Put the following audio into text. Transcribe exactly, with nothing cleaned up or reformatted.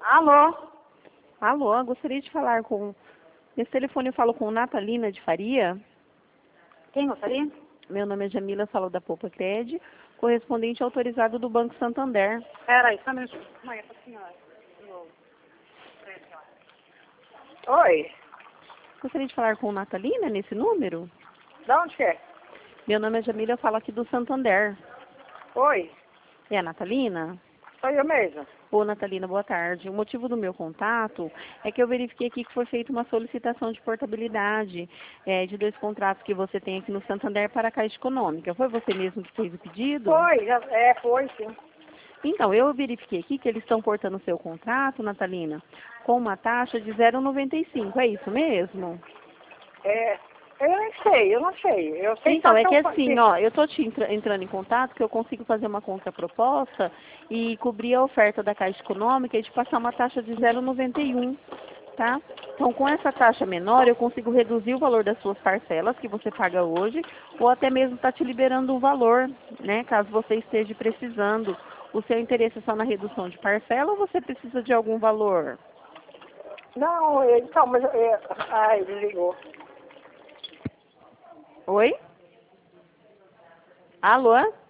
Alô? Alô, gostaria de falar com... Nesse telefone eu falo com Natalina de Faria. Quem gostaria? Meu nome é Jamila, falo da Poupa Cred, correspondente autorizado do Banco Santander. Peraí, só um minutinho. Mãe, essa senhora. Oi, Gostaria de falar com Natalina nesse número? de onde que é? Meu nome é Jamila, eu falo aqui do Santander. Oi, É a Natalina? sou eu mesma. Ô, Natalina, boa tarde. O motivo do meu contato é que eu verifiquei aqui que foi feita uma solicitação de portabilidade é, de dois contratos que você tem aqui no Santander para a Caixa Econômica. Foi você mesmo que fez o pedido? Foi, já, é, foi sim. Então, eu verifiquei aqui que eles estão cortando o seu contrato, Natalina, com uma taxa de zero vírgula noventa e cinco. É isso mesmo? É, eu não sei, eu não sei. Eu sei Então, só é que eu assim, ó, eu tô te entra- entrando em contato que eu consigo fazer uma contraproposta e cobrir a oferta da Caixa Econômica e te passar uma taxa de zero vírgula noventa e um, tá? Então, com essa taxa menor, eu consigo reduzir o valor das suas parcelas que você paga hoje, ou até mesmo estar te liberando um valor, né, caso você esteja precisando. O seu interesse é só na redução de parcela ou você precisa de algum valor? Não, é, então, mas... É, ai, desligou. Oi? Alô?